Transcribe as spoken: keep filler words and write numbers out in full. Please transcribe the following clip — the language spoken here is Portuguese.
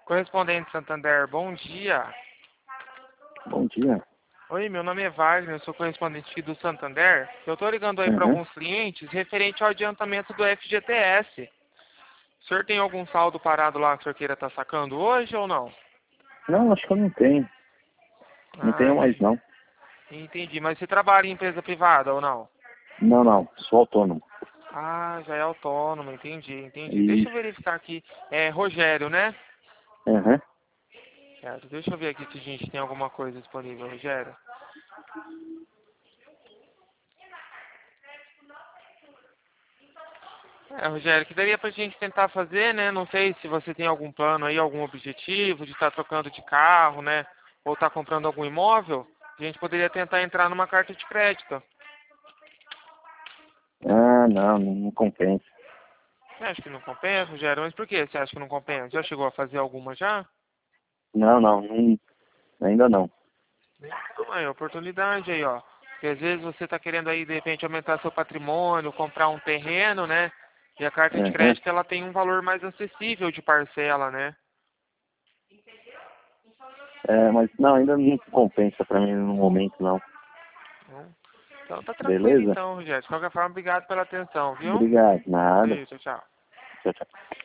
Correspondente Santander, bom dia. Bom dia. Oi, meu nome é Wagner, eu sou correspondente aqui do Santander. Eu estou ligando aí para Uhum. alguns clientes referente ao adiantamento do F G T S. O senhor tem algum saldo parado lá que o senhor queira estar sacando hoje ou não? Não, acho que eu não tenho. Não Ah, tenho mais, não. entendi. Mas você trabalha em empresa privada ou não? Não, não. Sou autônomo. Ah, já é autônomo, entendi, entendi. Deixa eu Isso. verificar aqui. É Rogério, né? Uhum. Certo, deixa eu ver aqui se a gente tem alguma coisa disponível, Rogério. É, Rogério, que daria pra gente tentar fazer, né? Não sei se você tem algum plano aí, algum objetivo de estar trocando de carro, né? Ou estar comprando algum imóvel. A gente poderia tentar entrar numa carta de crédito. Ah, não, não, não compensa. Você acha que não compensa, Rogério? Mas por que você acha que não compensa? Já chegou a fazer alguma já? Não, não, não, ainda não. Então aí, oportunidade aí, ó. Porque às vezes você está querendo aí, de repente, aumentar seu patrimônio, comprar um terreno, né? E a carta de Uhum. crédito, ela tem um valor mais acessível de parcela, né? É, mas não, ainda não compensa pra mim no momento, não. Então, então tá tranquilo Beleza? então, Rogério. De qualquer forma, obrigado pela atenção, viu? Obrigado. Nada. Beijo, tchau, tchau. Tchau, tchau.